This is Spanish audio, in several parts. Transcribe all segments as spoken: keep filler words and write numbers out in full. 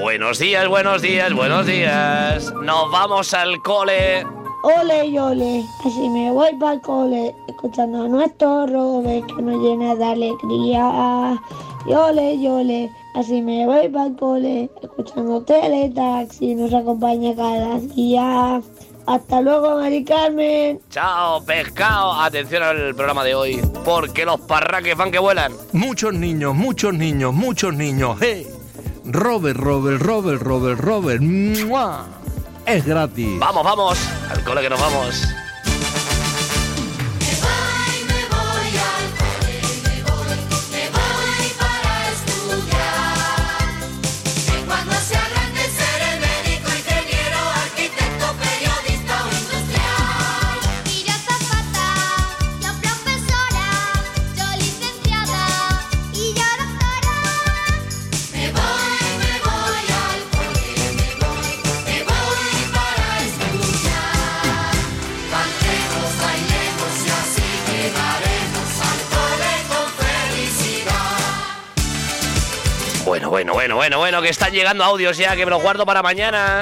Buenos días, buenos días, buenos días. Nos vamos al cole. Ole y ole, así me voy para el cole, escuchando a nuestro Robert que nos llena de alegría. Y ole y ole, así me voy para el cole, escuchando Teletaxi, nos acompaña cada día. Hasta luego, Mari Carmen. Chao, pescado. Atención al programa de hoy, porque los parraques van que vuelan. Muchos niños, muchos niños, muchos niños. ¡Hey! Robert, Robert, Robert, Robert, Robert. ¡Mua! Es gratis. Vamos, vamos, al cole que nos vamos. Bueno, bueno, bueno, bueno, bueno, que están llegando audios ya, que me los guardo para mañana.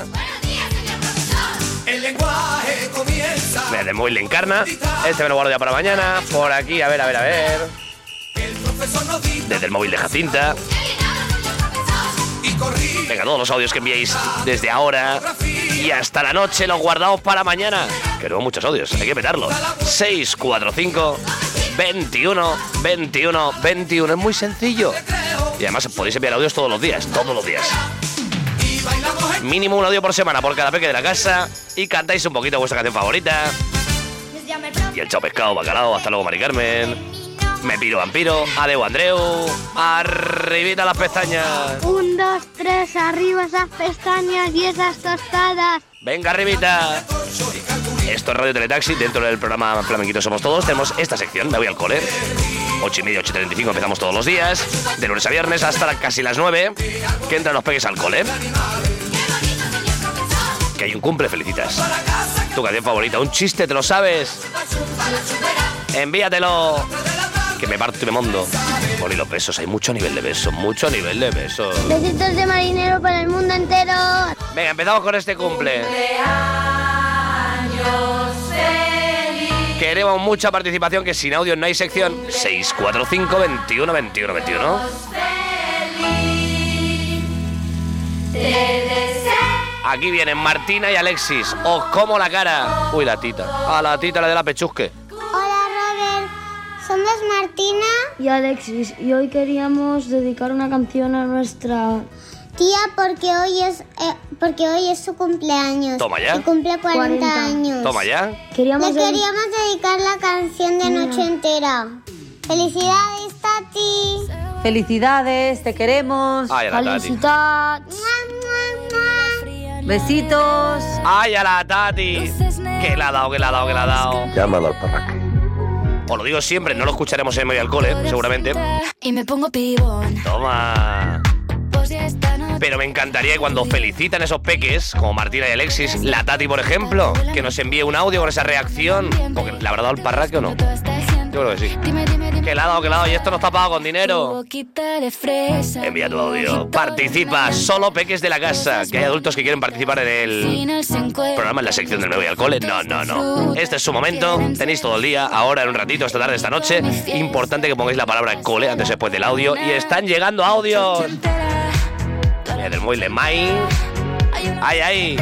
El lenguaje comienza. Mira, de móvil le encarna. Este me lo guardo ya para mañana. Por aquí, a ver, a ver, a ver. Desde el móvil de Jacinta. Venga, todos los audios que enviéis desde ahora y hasta la noche los guardamos para mañana. Que tengo muchos audios, hay que petarlos. seis cuatro cinco, veintiuno, veintiuno, veintiuno. Es muy sencillo. Y además podéis enviar audios todos los días, todos los días. Mínimo un audio por semana por cada peque de la casa. Y cantáis un poquito vuestra canción favorita. Y el chao pescado, bacalao. Hasta luego, Mari Carmen. Me piro vampiro. Adeu, Andreu. Arribita las pestañas. Un, dos, tres, arriba esas pestañas y esas tostadas. Venga, arribita. Esto es Radio Teletaxi. Dentro del programa Flamenquito Somos Todos tenemos esta sección. Me voy al cole. Ocho y media, ocho y treinta y cinco empezamos todos los días. De lunes a viernes hasta casi las nueve. Que entran los peques al cole. Que hay un cumple, felicitas. Tu canción favorita, un chiste, ¿te lo sabes? Envíatelo. Que me parto y me mondo. Por y los besos, hay mucho nivel de besos, mucho nivel de besos. Besitos de marinero para el mundo entero. Venga, empezamos con este cumple. Queremos mucha participación, que sin audio no hay sección. seis cuatro cinco, veintiuno, veintiuno, veintiuno. Aquí vienen Martina y Alexis. Os como la cara. Uy, la tita. A la tita, la de la pechusque. Hola, Robert. Somos Martina Y Alexis, y hoy queríamos dedicar una canción a nuestra tía porque hoy es eh, porque hoy es su cumpleaños. Toma ya. Y cumple cuarenta, cuarenta años. Toma ya. Queríamos Le de- queríamos dedicar la canción de Noche Entera. Felicidades, Tati. Felicidades, te queremos. Ay, a la Tati. Felicitat. Mua, mua, mua. Besitos. Ay, a la Tati. Que la ha dado, que la ha dado, que la ha dado. Llámalo al parraque. Os lo digo siempre, no lo escucharemos en medio al cole, seguramente. Y me pongo pibón. Toma. Pues ya esta noche. Pero me encantaría que cuando felicitan esos peques, como Martina y Alexis, la Tati, por ejemplo, que nos envíe un audio con esa reacción. Porque ¿le habrá dado el parraque o no? Yo creo que sí. Dime, dime, dime. Que le ha dado, que le ha dado, y esto no está pagado con Tu dinero. boquita de fresa. Envía tu audio. Participa, solo peques de la casa. Que hay adultos que quieren participar en el Final se encuentra. programa, en la sección del Me voy al cole. No, no, no. Este es su momento. Tenéis todo el día, ahora en un ratito, esta tarde, esta noche. Importante que pongáis la palabra cole antes y después del audio. Y están llegando audios. Mira, del móvil de Mai. Ay, ay.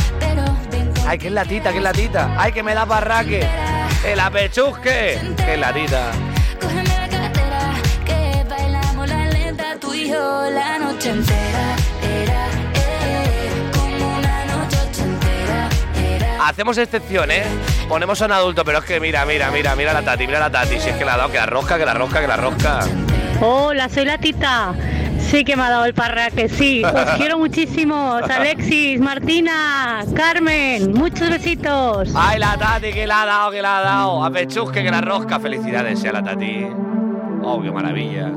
Ay, que es la tita, que es la tita. Ay, que me da parraque. El apechusque. Que es la tita. Cógeme la cartera, que bailamos la lenta, tú y yo la noche entera. Era, eh, como una noche entera. Era. Hacemos excepción, ¿eh? Ponemos a un adulto, pero es que mira, mira, mira, mira la Tati, mira la Tati. Si es que la ha dado, que la rosca, que la rosca, que la rosca. Hola, soy la tita. Sí que me ha dado el parraque, sí. Os quiero muchísimo. Alexis, Martina, Carmen, muchos besitos. Ay, la Tati, que la ha dado, que la ha dado. A pechusque, que la rosca. Felicidades sea la Tati. Oh, qué maravilla.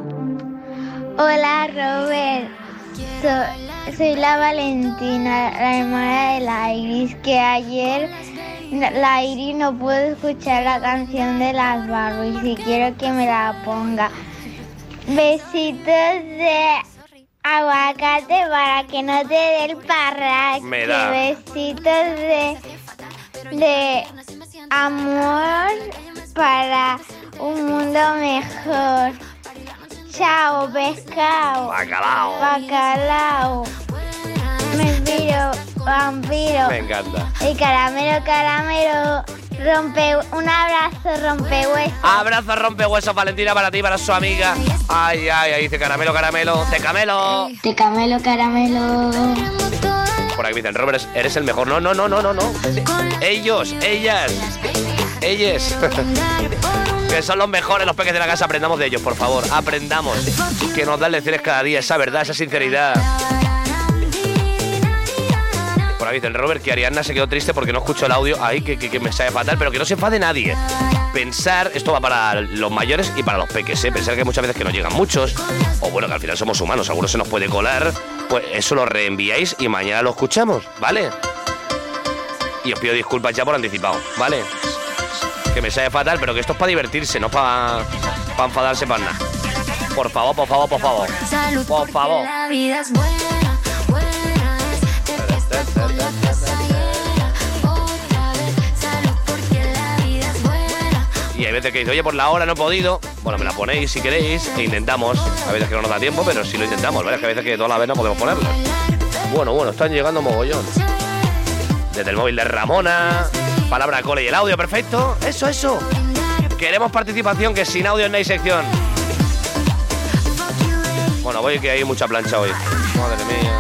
Hola, Robert. So- soy la Valentina, la hermana de la Iris, que ayer la Iris no pudo escuchar la canción de las Barbies y quiero que me la ponga. Besitos de aguacate para que no te dé el parraque. Me da. Besitos de, de amor para un mundo mejor. Chao, pescado. Bacalao. Bacalao. Vampiro, vampiro. Me encanta. Y caramelo, caramelo. Rompe, un abrazo, rompehuesos. Abrazo, rompehuesos, Valentina, para ti, para su amiga. Ay, ay, ay, dice caramelo, caramelo. Te camelo. Te camelo, caramelo. Por aquí me dicen, Robert, eres el mejor. No, no, no, no, no, no. Ellos, ellas, ellas. Que son los mejores, los peques de la casa. Aprendamos de ellos, por favor. Aprendamos. Que nos dan lecciones cada día, esa verdad, esa sinceridad. Por ahí dicen, Robert, que Ariadna se quedó triste porque no escuchó el audio. Ay, que, que, que me sabe fatal, pero que no se enfade nadie. Pensar, esto va para los mayores y para los peques, ¿eh? Pensar que muchas veces que nos llegan muchos, o bueno, que al final somos humanos, algunos se nos puede colar, pues eso lo reenviáis y mañana lo escuchamos, ¿vale? Y os pido disculpas ya por anticipado, ¿vale? Que me sabe fatal, pero que esto es para divertirse, no para pa enfadarse para nada. Por favor, por favor, por favor. Por favor. Y hay veces que dice, oye, por la hora no he podido. Bueno, me la ponéis si queréis e intentamos. A veces que no nos da tiempo, pero sí lo intentamos, ¿vale? Es que a veces que toda la vez no podemos ponerla. Bueno, bueno, están llegando mogollón. Desde el móvil de Ramona. Palabra cole y el audio, perfecto. Eso, eso. Queremos participación, que sin audio no hay sección. Bueno, voy que hay mucha plancha hoy. Madre mía.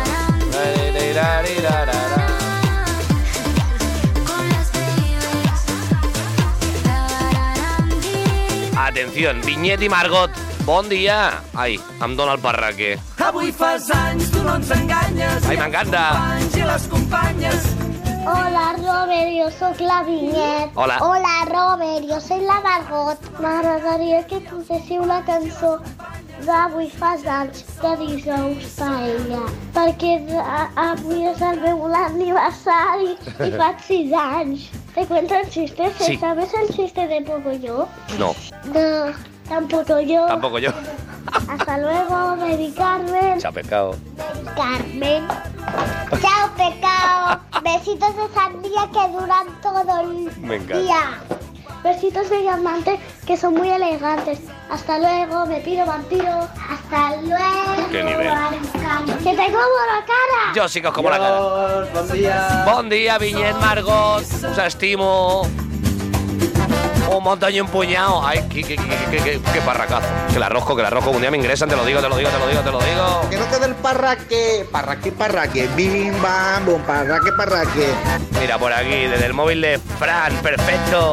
Atención, Vinyet i Margot. Bon dia. Ai, em dóna el parraque. Avui fas anys, tu no ens enganyes. Ai, m'encanta. I les companyes. Hola, Robert, yo soy la Vinyet. Hola. Hola, Robert, yo soy la Margot. M'agradaria que posséssiu la cançó d'Avui fas anys de dijous paella, perquè avui és el meu aniversari i faig sis anys. ¿Te cuento el chiste? Sí. ¿Sabes el chiste de Pocoyo? No, No, tampoco yo. tampoco yo. Hasta luego, Mary Carmen. Chao, pescado. Carmen. Chao, pecado. Besitos de sandía que duran todo el Me encanta. día. Besitos de diamante que son muy elegantes. Hasta luego, me pido vampiro. Hasta luego. Qué nivel. Que te como la cara. Yo sí que os como la cara. Bon dia. Bon dia, Vinyet, Margot. Us estimo. Un montón y un puñado. Ay, qué, qué, qué, qué, qué, qué parracazo. Que la rosco, que la rosco. Un día me ingresan, te lo digo, te lo digo, te lo digo, te lo digo. Que no te dé el parraque, parraque, parraque, bim, bam, bum, parraque, parraque. Mira, por aquí, desde el móvil de Fran, perfecto.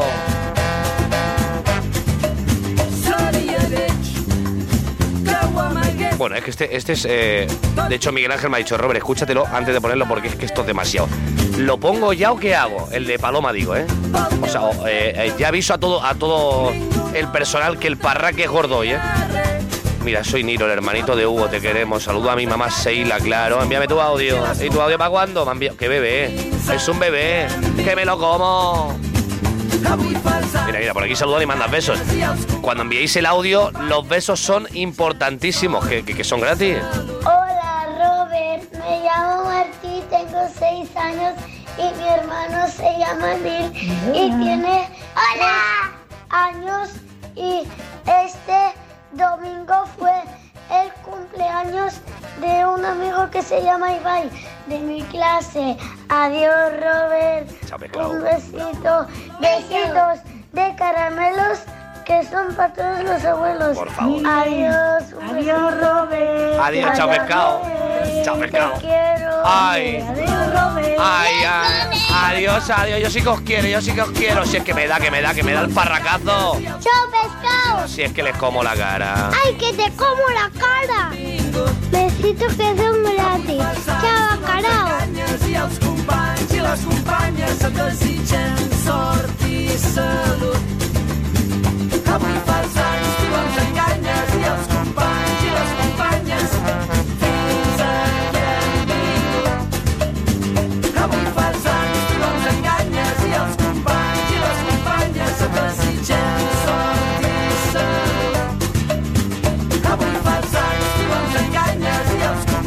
Bueno, es que este, este es... Eh, de hecho, Miguel Ángel me ha dicho, Robert, escúchatelo antes de ponerlo porque es que esto es demasiado. ¿Lo pongo ya o qué hago? El de Paloma, digo, ¿eh? O sea, eh, eh, ya aviso a todo, a todo el personal que el parraque es gordo hoy, ¿eh? Mira, soy Niro, el hermanito de Hugo, te queremos. Saludo a mi mamá Seila, claro. Envíame tu audio. ¿Y tu audio para cuándo? Me envía... ¿Qué bebé? Es un bebé. Que me lo como. Mira, mira, por aquí saludan y mandas besos. Cuando enviéis el audio, los besos son importantísimos, que, que, que son gratis. Hola, Robert. Me llamo Martí, tengo seis años y mi hermano se llama Nil y tiene ¡Hola! años y este domingo fue el cumpleaños de un amigo que se llama Ibai, de mi clase. Adiós, Robert. Chao, pescado. Un besito. Besitos de caramelos que son para todos los abuelos. Por favor. Adiós. Adiós, Robert. Adiós, chao, pescado. Chao, pescado. Te quiero. Ay. Adiós, Robert. Ay, ay. Adiós, adiós. Yo sí que os quiero, yo sí que os quiero. Si es que me da, que me da, que me da el parracazo. Chao, pescado. Si es que les como la cara. Ay, que te como la cara. Besitos que son gratis. Chao, carao. I els companys i les companyes et desitgem sort i salut. Avui fas anys, tu ens enganyes i els companys i les companyes fins aquí hem vingut. Avui fas anys, tu ens enganyes i els companys i les companyes et desitgem sort i salut. Avui fas anys, tu ens enganyes i els companys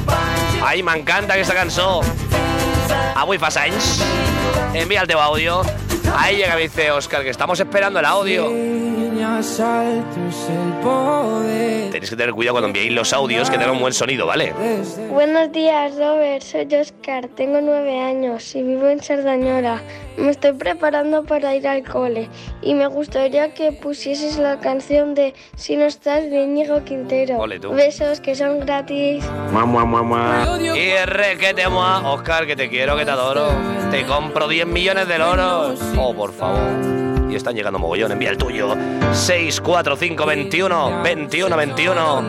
Ai, m'encanta aquesta cançó. Avui fa anys. Envía el teu audio. Ahí llega, me dice Óscar, que estamos esperando el audio. Tenéis que tener cuidado cuando enviéis los audios, que tengan un buen sonido, ¿vale? Buenos días, Robert. Soy Óscar, tengo nueve años y vivo en Sardañola. Me estoy preparando para ir al cole y me gustaría que pusieses la canción de Si no estás de Íñigo Quintero. Ole, tú. Besos, que son gratis. Mamá, mamá. Y re que te moa, Óscar, que te quiero, que te adoro. Te compro diez millones de loros. Oh, por favor. Y están llegando mogollón, envía el tuyo. seis cuatro cinco veintiuno veintiuno veintiuno.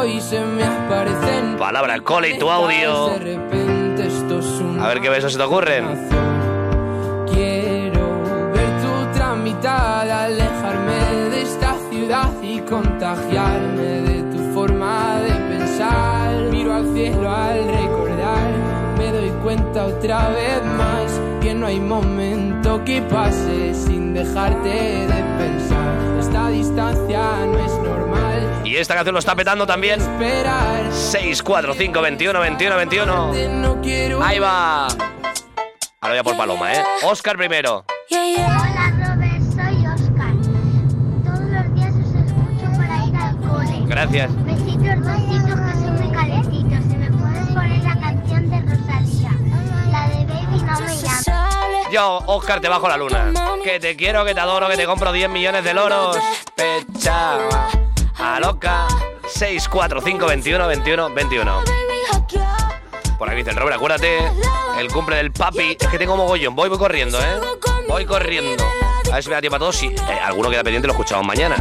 Palabra cole y tu audio. A ver qué besos se te ocurren. Quiero ver tu tramitada, alejarme de esta ciudad y contagiarme de tu forma de pensar. Miro al cielo al recordar, me doy cuenta otra vez más que no hay momento que pase sin dejarte de pensar. Esta distancia no es normal. Y esta canción lo está petando también. seis cuatro cinco veintiuno veintiuno veintiuno. Ahí va. Ahora voy a por Paloma, ¿eh? Óscar primero. Hola, Robert, soy Óscar. Todos los días os escucho para ir al cole. Gracias. Besitos, besitos, que son muy calentitos. Si me puedes poner la canción de Rosalía, la de Baby no me llames. Yo, Óscar, te bajo la luna. Que te quiero, que te adoro, que te compro diez millones de loros. Pecha a loca. seis cuatro cinco veintiuno veintiuno veintiuno. Por aquí dice el Robert, acuérdate, el cumple del papi. Es que tengo mogollón, voy, voy corriendo, ¿eh? Voy corriendo. A ver si me da tiempo a todos. Si eh, alguno queda pendiente, lo escuchamos mañana.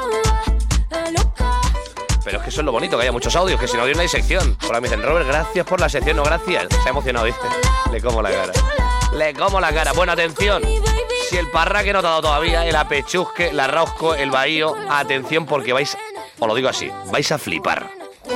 Pero es que eso es lo bonito, que haya muchos audios, que si no hay una sección. Por ahí me dicen, Robert, gracias por la sección, no gracias. Se ha emocionado, ¿viste? Le como la cara. Le como la cara. Bueno, atención. Si el parraque no te ha dado todavía, el apechusque, la rosco, el bahío, atención porque vais, os lo digo así, vais a flipar.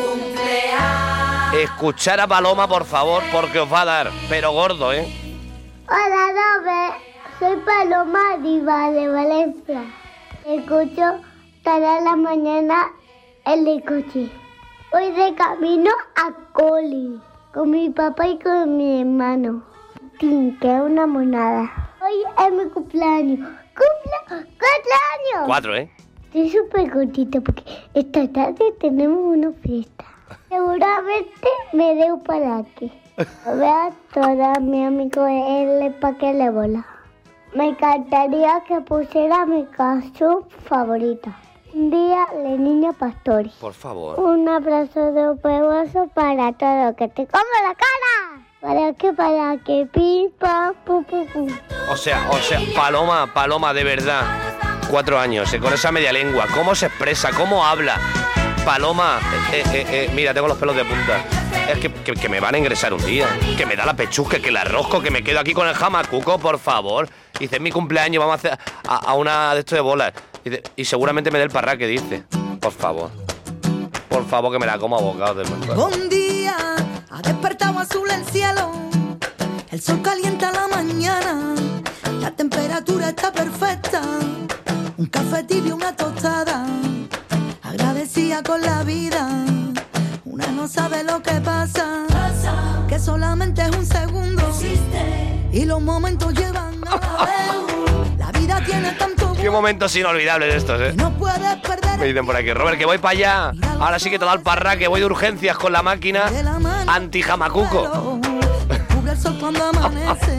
Escuchar a Paloma, por favor, porque os va a dar, pero gordo, ¿eh? Hola, Robert. Soy Paloma Diva de Valencia. Escucho toda la mañana en el coche. Voy de camino a cole con mi papá y con mi hermano. Tin, que es una monada. Hoy es mi cumpleaños. ¡Cumple cuatro años! Cuatro, ¿eh? Estoy súper contenta porque esta tarde tenemos una fiesta. Seguramente me dé un paraque. Voy a todos mis amigos el pa' que le bola. Me encantaría que pusiera mi canción favorita. Un día de Niño Pastori. Por favor. Un abrazo de huevoso para todo. Que te como la cara. Para que, para que, pim, pam, pum, pum, pum. O sea, o sea, Paloma, Paloma, de verdad. Cuatro años, eh, con esa media lengua. ¿Cómo se expresa? ¿Cómo habla? Paloma, eh, eh, eh, mira, tengo los pelos de punta. Es que, que, que me van a ingresar un día. Que me da la pechusca, que la rosco, que me quedo aquí con el jamacuco, por favor. Dice, es mi cumpleaños, vamos a hacer a, a una de estos de bolas. Dice, y seguramente me dé el parraque, dice. Por favor. Por favor, que me la como a bocados de muerto. Un día ha despertado azul el cielo. El sol calienta la mañana. La temperatura está perfecta. Un café tibio, una tostada. Agradecida con la vida. Una no sabe lo que pasa, pasa. Que solamente es un segundo. Existe. Y los momentos llevan a la vez. La vida tiene tanto. Qué momentos inolvidables estos, ¿eh? No puedes perder. Me dicen por aquí, Robert, que voy para allá. Ahora sí que te da el parraque, voy de urgencias con la máquina anti-jamacuco. Cubre el sol cuando amanece.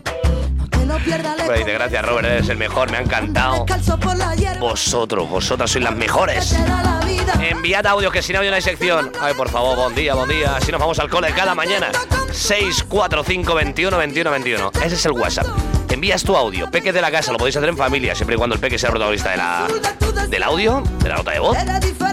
Pero dice, gracias, Robert, eres el mejor, me ha encantado. Vosotros, vosotras sois las mejores. Enviad audios, que sin audio no hay sección. Ay, por favor, buen día, buen día. Así nos vamos al cole cada mañana. seis cuatro cinco veintiuno veintiuno veintiuno. Ese es el WhatsApp. Envías tu audio, peques de la casa, lo podéis hacer en familia, siempre y cuando el peque sea el protagonista de la, del audio, de la nota de voz.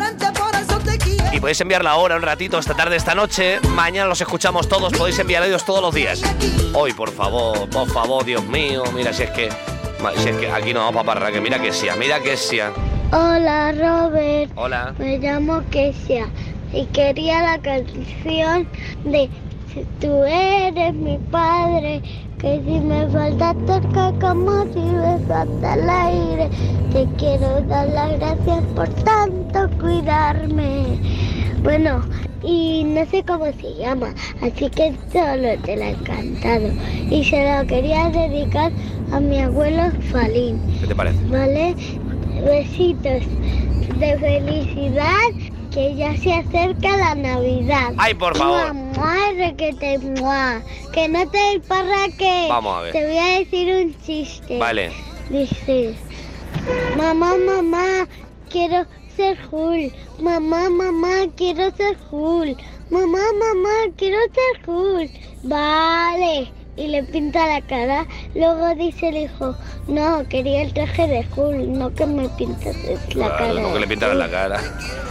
Y podéis enviarla ahora, un ratito, esta tarde, esta noche. Mañana los escuchamos todos, podéis enviar audios todos los días. Hoy, por favor, por favor, Dios mío. Mira, si es que, si es que aquí no vamos para parraque. Mira que sea, mira que sea. Hola, Robert. Hola. Me llamo Kesia y quería la canción de Si tú eres mi padre, que si me falta cerca como si me falta el aire, te quiero dar las gracias por tanto cuidarme. Bueno, y no sé cómo se llama, así que solo te la he cantado. Y se lo quería dedicar a mi abuelo Falín. ¿Qué te parece? ¿Vale? Besitos de felicidad, que ya se acerca la Navidad. ¡Ay, por favor! Mua, requete, mua. Que no te el parraque. Vamos a ver. Te voy a decir un chiste. Vale. Dice, mamá, mamá, quiero ser Hulk. Mamá, mamá, quiero ser Hulk. Mamá, mamá, quiero ser Hulk. Vale. Y le pinta la cara. Luego dice el hijo, no, quería el traje de Hulk, no que me pintas la Claro, cara. no que le pintaran la cara.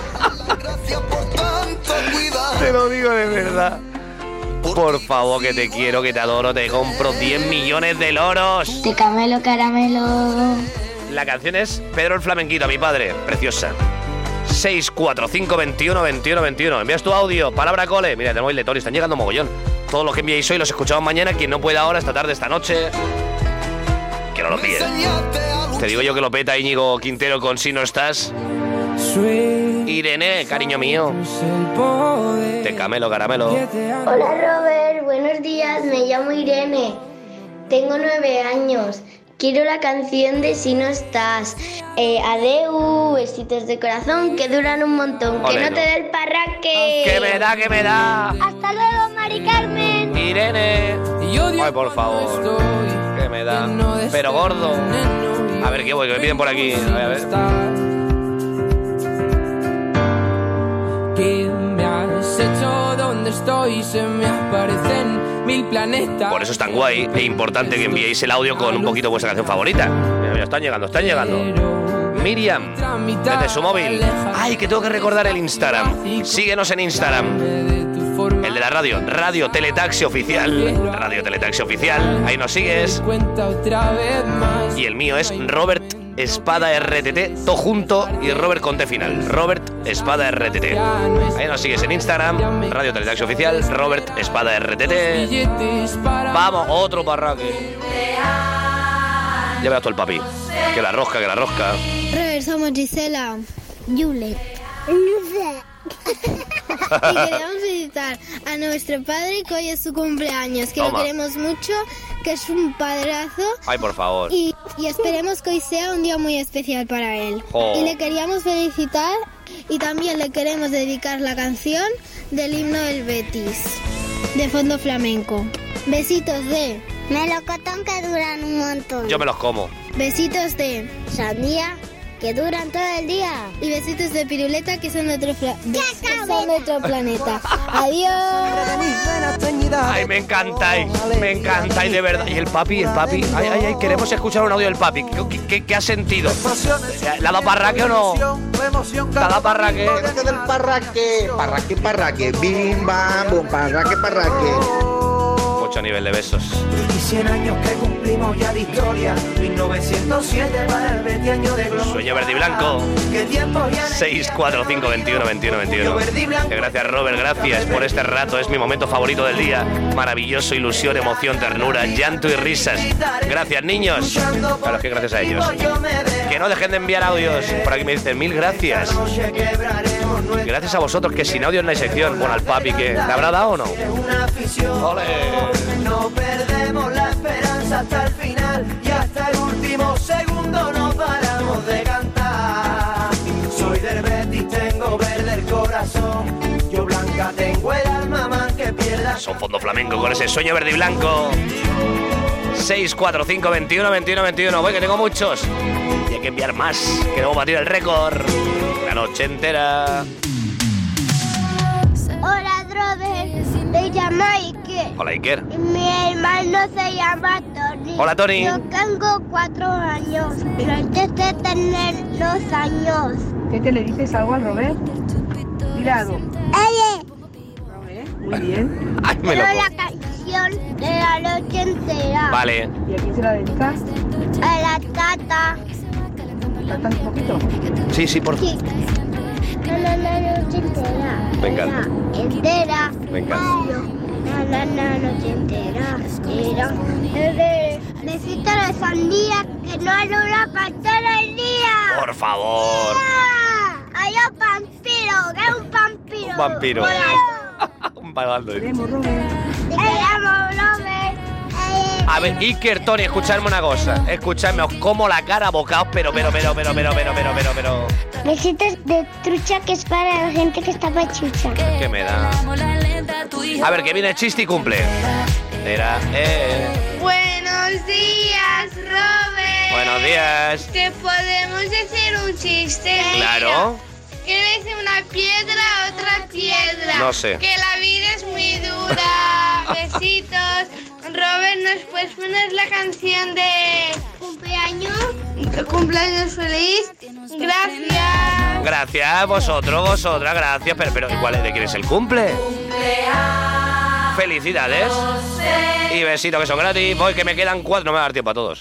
Te lo digo de verdad. Por favor, que te quiero, que te adoro, te compro diez millones de loros. Te camelo, caramelo. La canción es Pedro el Flamenquito, a mi padre. Preciosa. seis cuatro cinco veintiuno veintiuno veintiuno. Envías tu audio, palabra cole. Mira, tenemos el de Tony, están llegando mogollón. Todos los que enviéis hoy los escuchamos mañana. Quien no pueda ahora, esta tarde, esta noche, que no lo pide. Te digo yo que lo peta Íñigo Quintero con Si no estás. Irene, cariño mío. Te camelo, caramelo. Hola Robert, buenos días, me llamo Irene. Tengo nueve años. Quiero la canción de Si no estás. Eh, adeu, besitos de corazón que duran un montón. Ole, que no, no. te dé el parraque. Que me da, que me da. Hasta luego, Mari Carmen. Irene. Ay, por favor. Que me da. Pero gordo. A ver, ¿qué voy? Que me piden por aquí. A ver, a ver. ¿Qué me has hecho? ¿Dónde estoy? Se me aparecen mil planetas. Por eso es tan guay e importante que enviéis el audio con un poquito vuestra canción favorita. Mira, mira, están llegando, están llegando. Miriam, desde su móvil. Ay, que tengo que recordar el Instagram. Síguenos en Instagram. El de la radio, Radio Teletaxi Oficial. Radio Teletaxi Oficial. Ahí nos sigues. Y el mío es Robert Espada R T T, todo junto y Robert con T final. Robert Espada R T T. Ahí nos sigues en Instagram, Radio Teletaxi Oficial, Robert Espada R T T. Vamos, otro parraque. Ya veas tú el papi. Que la rosca, que la rosca. Robert, somos Gisela. Yule. Y queremos felicitar a nuestro padre que hoy es su cumpleaños, que Toma. lo queremos mucho, que es un padrazo. Ay, por favor. Y, y esperemos que hoy sea un día muy especial para él. Jo. Y le queríamos felicitar y también le queremos dedicar la canción del himno del Betis, de fondo flamenco. Besitos de melocotón que duran un montón. Yo me los como. Besitos de sandía que duran todo el día. Y besitos de piruleta que son de otro, fla- de, que son de otro planeta. Adiós. Ay, me encantáis, me encantáis de verdad. Y el papi, el papi. Ay, ay, ay, queremos escuchar un audio del papi. ¿Qué, qué, qué ha sentido? ¿Le ha dado parraque o no? ¿Le ha dado parraque? Parraque del parraque, parraque, parraque, bim, bam, bum, parraque, parraque. Mucho nivel de besos. Y cien años que cumplimos ya de historia. mil novecientos siete para el veinte año de gloria. Sueño verde y blanco. ¿Qué tiempo ya? seis cuatro cinco veintiuno veintiuno veintiuno. Gracias, Robert, gracias por este rato. Es mi momento favorito del día. Maravilloso, ilusión, emoción, ternura, llanto y risas. Gracias, niños. Claro, es que gracias a ellos. Que no dejen de enviar audios. Por aquí me dicen mil gracias. Gracias a vosotros, que sin audio en la sección. Bueno, al papi, que ¿le habrá dado o no? ¡Ole! No perdemos la esperanza hasta el final y hasta el último segundo no paramos de cantar. Soy del Betis, tengo verde el corazón. Yo blanca tengo el alma, man que pierda. Son fondo flamenco con ese sueño verde y blanco. seis cuatro cinco veintiuno veintiuno veintiuno. Voy, que tengo muchos. Y hay que enviar más. Queremos batir el récord. La noche entera. Hola, Robert. Me llamo Iker. Hola, Iker. Mi hermano se llama Tony. Hola, Tony. Yo tengo cuatro años, pero antes de tener dos años. ¿Qué te le dices algo al Robert? Dile algo. Oye, Muy bien. Ay, me quiero lo la canción de la noche entera. Vale. ¿Y a quién se la dedicas? A la tata. ¿Cantas un poquito? Sí, sí, por Sí. La, la, la noche entera. Me encanta. La entera. Me encanta. La, la, la noche entera. Era. Era. Besito de sandía que no alumbra para todo el día. Por favor. ¡Ah! ¡Hay un vampiro! ¡Que es un vampiro! vampiro. Un balando. Te amo, Robert. A ver, Iker, Tony, escuchadme una cosa. Escuchadme, os como la cara bocaos, pero, pero, pero, pero, pero, pero, pero, pero, pero. Besitos de trucha que es para la gente que está pachucha. ¿Qué me da? A ver, que viene el chiste y cumple. Era, eh. Buenos días, Robert. Buenos días. ¿Te podemos decir un chiste? Claro. ¿Qué le dice una piedra a otra piedra? No sé. Que la vida es muy dura. Besitos. Robert, ¿nos puedes poner la canción de cumpleaños? Cumpleaños feliz. Gracias. Gracias, vosotros, vosotras, gracias. Pero, pero, ¿cuál es? ¿De quién es el cumple? Felicidades. Y besitos que son gratis. Voy, que me quedan cuatro. No me va a dar tiempo a todos.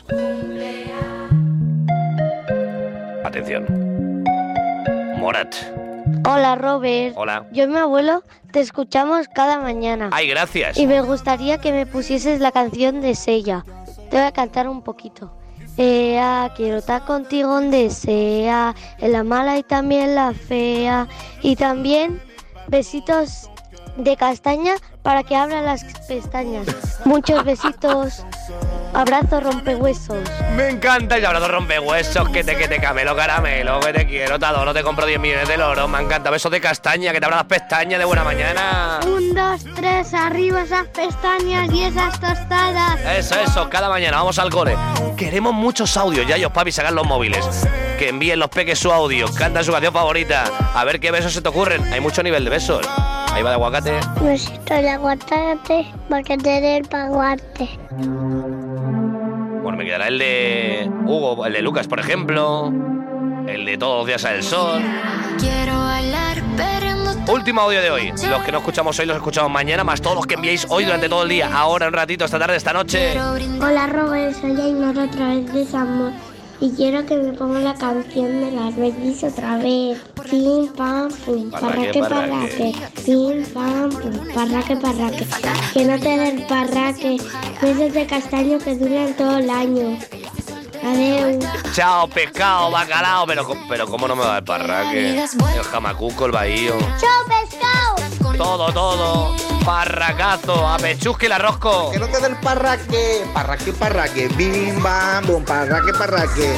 Atención. Morat. Hola, Robert. Hola. Yo y mi abuelo te escuchamos cada mañana. Ay, gracias. Y me gustaría que me pusieses la canción de Sella. Te voy a cantar un poquito. Ea, quiero estar contigo donde sea, en la mala y también la fea. Y también besitos de castaña para que abra las pestañas. Muchos besitos. Abrazo rompehuesos. Me encanta el abrazo rompehuesos. Que te, que te camelo caramelo. Que te quiero, te adoro, te compro diez millones de loros. Me encanta. Besos de castaña, que te abra las pestañas de buena mañana. Un, dos, tres, arriba esas pestañas y esas tostadas. Eso, eso, cada mañana vamos al cole. Queremos muchos audios, ya, y os papi, sacan los móviles. Que envíen los peques su audio, cantan su canción favorita. A ver qué besos se te ocurren. Hay mucho nivel de besos. Ahí va de aguacate. Besito de aguacate, porque te dé el aguacate. Bueno, me quedará el de Hugo, el de Lucas, por ejemplo. El de Todos los días al sol. Quiero bailar, pero Último audio de hoy. Los que no escuchamos hoy los escuchamos mañana, más todos los que enviéis hoy durante todo el día. Ahora, un ratito, esta tarde, esta noche. Hola, Robert, soy Ainhoa otra vez de Zamor. Y quiero que me ponga la canción de las Bellis otra vez. Pim, pam, pum, parraque, parraque. Pim, pam, pum, parraque, parraque. Que no te dé el parraque. Besos de castaño que duran todo el año. Adeu. Chao, pescado, bacalao. Pero, pero ¿cómo no me va el parraque? El jamacuco, el bahío. ¡Chao, pescado! Todo, todo. Parracazo, a pechusque el arrosco. Que no te dé el parraque. Parraque, parraque. Bim, bam, bum, parraque, parraque.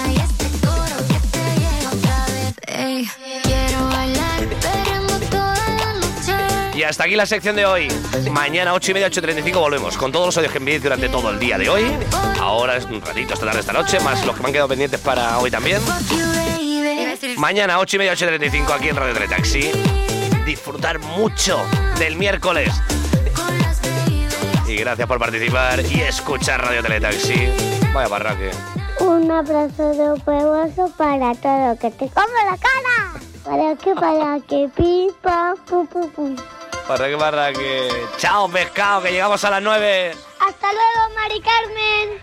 Y hasta aquí la sección de hoy. Mañana ocho y media, ocho treinta y cinco volvemos con todos los audios que enviéis durante todo el día de hoy. Ahora es un ratito, esta tarde, esta noche, más los que me han quedado pendientes para hoy también. Mañana ocho y media, ocho treinta y cinco aquí en Radio Teletaxi. Disfrutar mucho del miércoles. Y gracias por participar y escuchar Radio Teletaxi. Vaya parraque. Un abrazo de huevoso para todo, que te como la cara. Para que, para que, pipa, pum, pum, pum. Parraque, parraque. Chao, pescado, que llegamos a las nueve. Hasta luego, Mari Carmen.